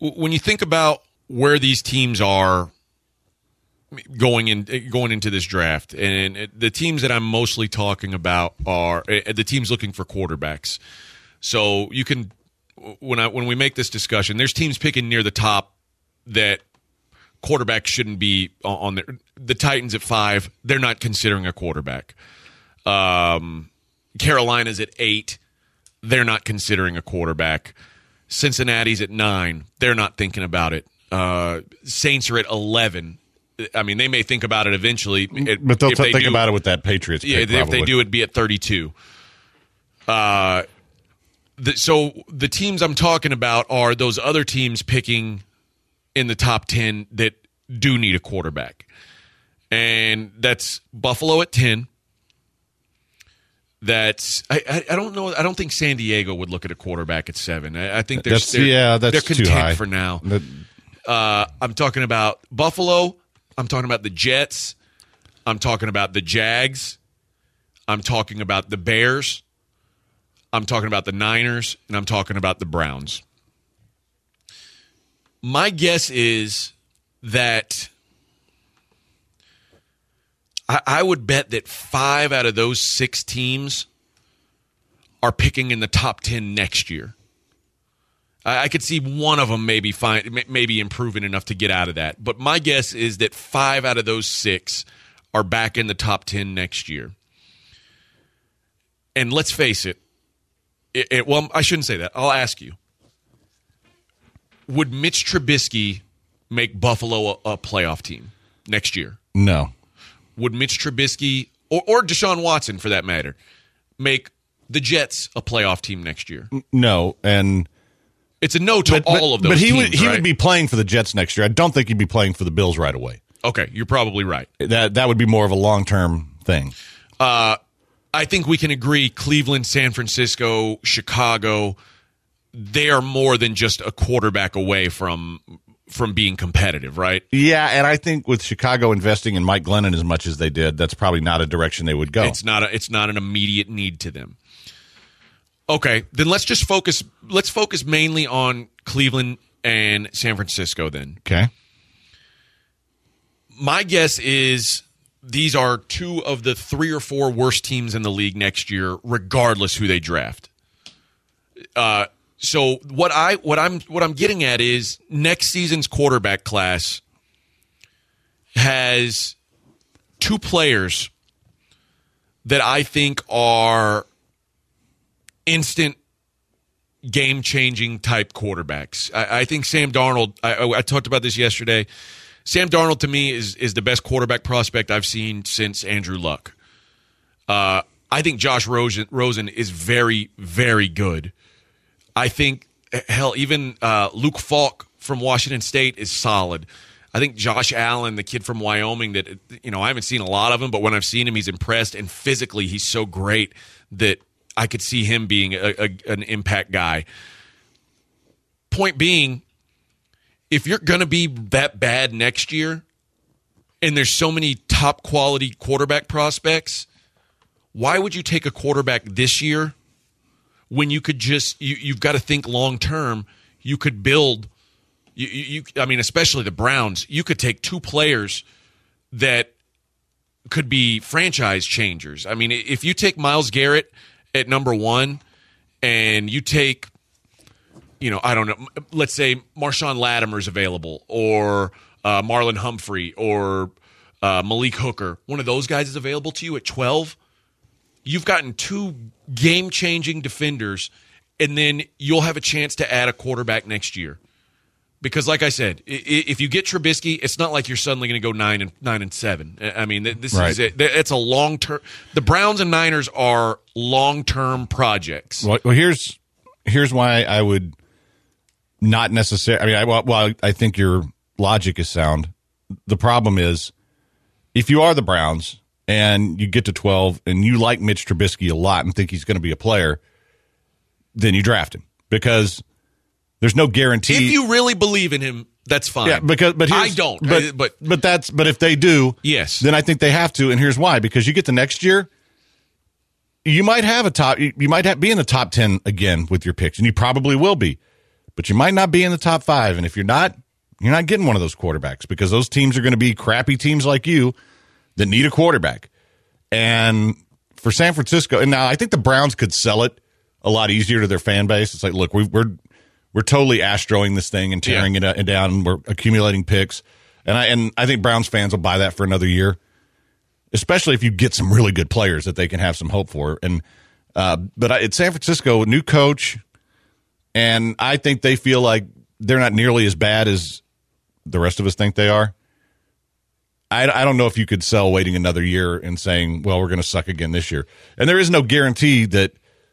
when you think about where these teams are going into this draft, and the teams that I'm mostly talking about are the teams looking for quarterbacks. So you can, when we make this discussion, there's teams picking near the top that quarterback shouldn't be on there. The Titans at 5, they're not considering a quarterback. Carolina's at 8, they're not considering a quarterback. Cincinnati's at 9, they're not thinking about it. Saints are at 11. I mean, they may think about it eventually. But they'll think about it with that Patriots pick, if they do, it'd be at 32. So the teams I'm talking about are those other teams picking in the top 10 that do need a quarterback. And that's Buffalo at 10. That's I don't know. I don't think San Diego would look at a quarterback at 7. I think they're content too high for now. I'm talking about Buffalo. I'm talking about the Jets. I'm talking about the Jags. I'm talking about the Bears. I'm talking about the Niners. And I'm talking about the Browns. My guess is that I would bet that 5 out of those 6 teams are picking in the top 10 next year. I could see one of them maybe improving enough to get out of that. But my guess is that 5 out of those 6 are back in the top 10 next year. And let's face it, well, I shouldn't say that. I'll ask you. Would Mitch Trubisky make Buffalo a playoff team next year? No. Would Mitch Trubisky, or Deshaun Watson for that matter, make the Jets a playoff team next year? No, and it's a no to all of those teams. But he would be playing for the Jets next year. I don't think he'd be playing for the Bills right away. Okay, you're probably right. That would be more of a long-term thing. I think we can agree Cleveland, San Francisco, Chicago, they are more than just a quarterback away from being competitive, right? Yeah, and I think with Chicago investing in Mike Glennon as much as they did, that's probably not a direction they would go. It's not an immediate need to them. Okay, then let's focus mainly on Cleveland and San Francisco then. Okay. My guess is these are 2 of the 3 or 4 worst teams in the league next year, regardless who they draft. So what I'm getting at is next season's quarterback class has 2 players that I think are instant game-changing type quarterbacks. I think Sam Darnold, I talked about this yesterday. Sam Darnold to me is the best quarterback prospect I've seen since Andrew Luck. I think Josh Rosen is very, very good. I think, hell, even Luke Falk from Washington State is solid. I think Josh Allen, the kid from Wyoming, that I haven't seen a lot of him, but when I've seen him, he's impressed, and physically he's so great that I could see him being an impact guy. Point being, if you're going to be that bad next year, and there's so many top quality quarterback prospects, why would you take a quarterback this year when you could just you've got to think long term? You could build. I mean, especially the Browns. You could take 2 players that could be franchise changers. I mean, if you take Myles Garrett at number 1, and you take, I don't know, let's say Marshawn Latimer's available, or Marlon Humphrey, or Malik Hooker. One of those guys is available to you at 12. You've gotten 2 game-changing defenders, and then you'll have a chance to add a quarterback next year. Because, like I said, if you get Trubisky, it's not like you're suddenly going to go 9-7. I mean, this is it. It's a long term. The Browns and Niners are long-term projects. Well, here's why I would not necessarily. I mean, I think your logic is sound. The problem is, if you are the Browns and you get to 12 and you like Mitch Trubisky a lot and think he's going to be a player, then you draft him, because there's no guarantee. If you really believe in him, that's fine. Yeah, but I don't. But if they do, yes, then I think they have to. And here's why: because you get to next year, you might have be in the top 10 again with your picks, and you probably will be. but you might not be in the top 5. And if you're not getting one of those quarterbacks because those teams are going to be crappy teams like you that need a quarterback. And for San Francisco, and now I think the Browns could sell it a lot easier to their fan base. It's like, look, we're totally Astroing this thing and tearing it down. We're accumulating picks. And I think Browns fans will buy that for another year, especially if you get some really good players that they can have some hope for. And but it's San Francisco, new coach, and I think they feel like they're not nearly as bad as the rest of us think they are. I don't know if you could sell waiting another year and saying, well, we're going to suck again this year. And there is no guarantee that,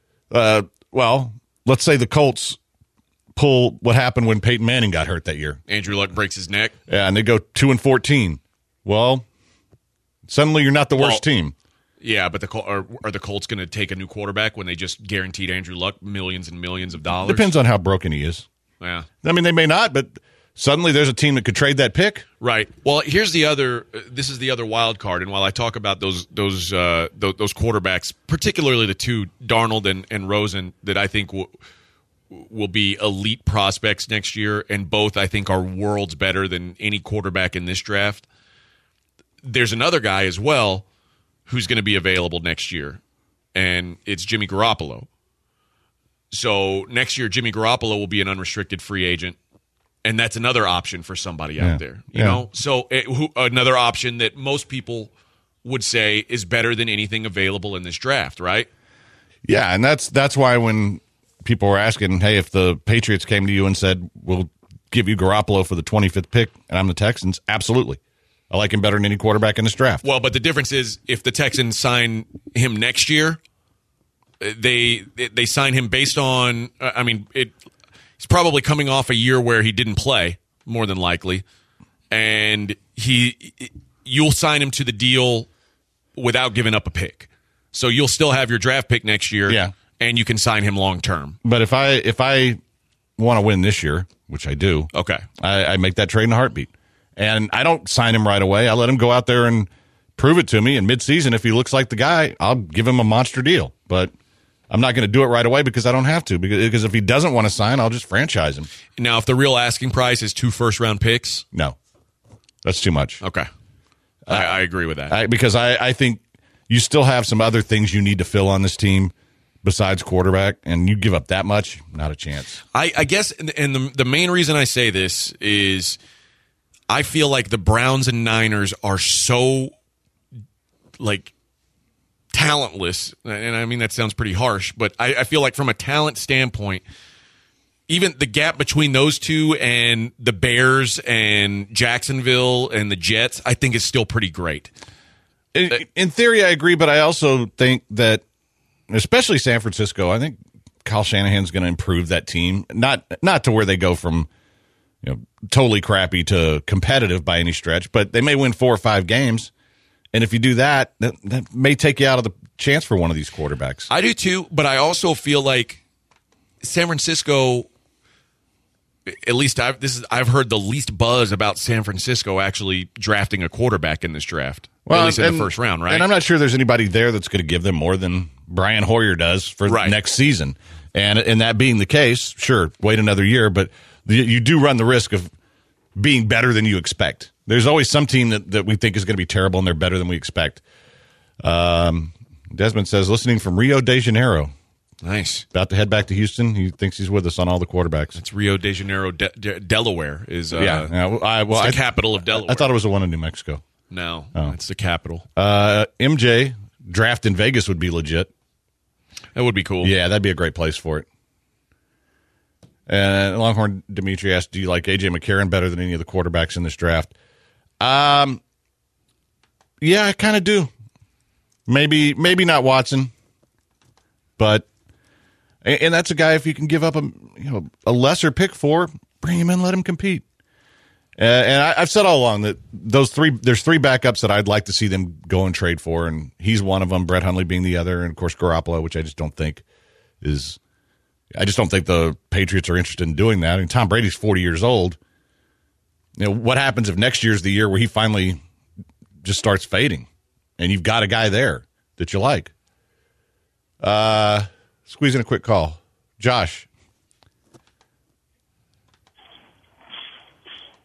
let's say the Colts pull what happened when Peyton Manning got hurt that year. Andrew Luck breaks his neck. Yeah, and they go 2-14. Well, suddenly you're not the worst team. Yeah, but are the Colts going to take a new quarterback when they just guaranteed Andrew Luck millions and millions of dollars? Depends on how broken he is. Yeah. I mean, they may not, but suddenly there's a team that could trade that pick. Right. Well, here's the other. This is the other wild card. And while I talk about those quarterbacks, particularly the two, Darnold and Rosen, that I think will be elite prospects next year, and both I think are worlds better than any quarterback in this draft. There's another guy as well who's going to be available next year, and it's Jimmy Garoppolo. So next year, Jimmy Garoppolo will be an unrestricted free agent, and that's another option for somebody out there. You know, so another option that most people would say is better than anything available in this draft, right? Yeah, and that's why when people were asking, hey, if the Patriots came to you and said, we'll give you Garoppolo for the 25th pick, and I'm the Texans, absolutely. I like him better than any quarterback in this draft. Well, but the difference is if the Texans sign him next year, they sign him based on, he's probably coming off a year where he didn't play, more than likely, and you'll sign him to the deal without giving up a pick. So you'll still have your draft pick next year, and you can sign him long term. But if I want to win this year, which I do, okay, I make that trade in a heartbeat. And I don't sign him right away. I let him go out there and prove it to me. And midseason, if he looks like the guy, I'll give him a monster deal. But I'm not going to do it right away because I don't have to. Because if he doesn't want to sign, I'll just franchise him. Now, if the real asking price is 2 first-round picks? No. That's too much. Okay. I agree with that. Because I think you still have some other things you need to fill on this team besides quarterback, and you give up that much, not a chance. I guess, and the main reason I say this is I feel like the Browns and Niners are so, talentless. And I mean, that sounds pretty harsh, but I feel like from a talent standpoint, even the gap between those two and the Bears and Jacksonville and the Jets, I think is still pretty great. In theory, I agree, but I also think that, especially San Francisco, I think Kyle Shanahan's going to improve that team. Not to where they go from totally crappy to competitive by any stretch, but they may win 4 or 5 games. And if you do that may take you out of the chance for one of these quarterbacks. I do too, but I also feel like San Francisco, at least I've heard the least buzz about San Francisco actually drafting a quarterback in this draft. Well, at least in the first round, right? And I'm not sure there's anybody there that's going to give them more than Brian Hoyer does for next season. And that being the case, sure, wait another year, but you do run the risk of being better than you expect. There's always some team that we think is going to be terrible, and they're better than we expect. Desmond says, listening from Rio de Janeiro. Nice. About to head back to Houston. He thinks he's with us on all the quarterbacks. It's Rio de Janeiro, Delaware is the capital of Delaware. I thought it was the one in New Mexico. No, it's the capital. MJ, draft in Vegas would be legit. That would be cool. Yeah, that'd be a great place for it. And Longhorn Dimitri asked, do you like A.J. McCarron better than any of the quarterbacks in this draft? Yeah, I kind of do. Maybe not Watson, but and that's a guy if you can give up a lesser pick for, bring him in, let him compete. And I've said all along that there's 3 backups that I'd like to see them go and trade for, and he's one of them. Brett Hundley being the other, and of course Garoppolo, which I just don't think the Patriots are interested in doing that. I mean, Tom Brady's 40 years old. What happens if next year's the year where he finally just starts fading, and you've got a guy there that you like? Squeeze in a quick call. Josh.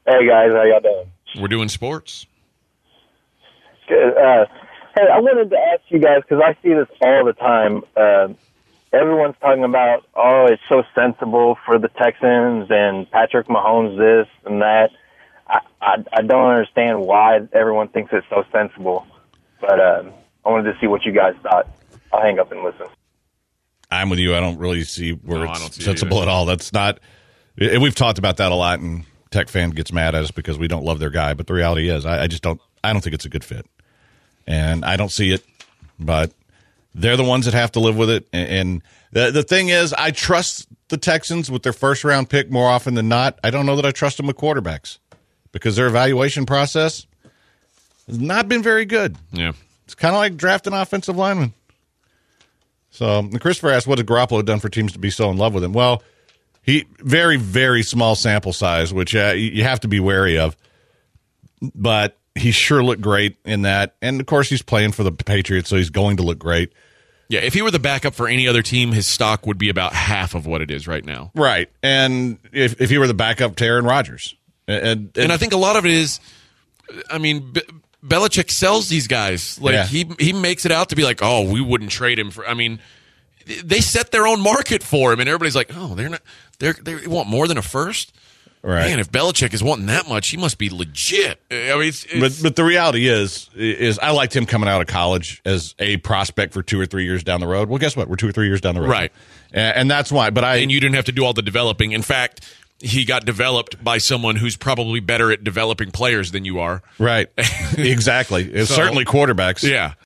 Hey guys, how y'all doing? We're doing sports. Good. Hey, I wanted to ask you guys because I see this all the time. Everyone's talking about, oh, it's so sensible for the Texans and Patrick Mahomes this and that. I don't understand why everyone thinks it's so sensible, but I wanted to see what you guys thought. I'll hang up and listen. I'm with you. I don't really see where No, I don't it's see it sensible either. at all. That's not. And we've talked about that a lot, and Tech fan gets mad at us because we don't love their guy. But the reality is, I just don't. I don't think it's a good fit, and I don't see it. But they're the ones that have to live with it. And the thing is, I trust the Texans with their first round pick more often than not. I don't know that I trust them with quarterbacks because their evaluation process has not been very good. Yeah. It's kind of like drafting offensive linemen. So, and Christopher asked, what has Garoppolo done for teams to be so in love with him? Well, he very, very small sample size, which you have to be wary of. But he sure looked great in that. And, of course, he's playing for the Patriots, so he's going to look great. Yeah, if he were the backup for any other team, his stock would be about half of what it is right now. Right. And if he were the backup to Aaron Rodgers. And I think a lot of it is, I mean, Belichick sells these guys. Like he makes it out to be like, oh, we wouldn't trade him for. I mean, they set their own market for him, and everybody's like, oh, they want more than a first. Right. Man, if Belichick is wanting that much, he must be legit. I mean, but the reality is I liked him coming out of college as a prospect for 2 or 3 years down the road. Well, guess what? We're 2 or 3 years down the road, right? And that's why. But and you didn't have to do all the developing. In fact, he got developed by someone who's probably better at developing players than you are. Right. Exactly. It's certainly quarterbacks. Yeah.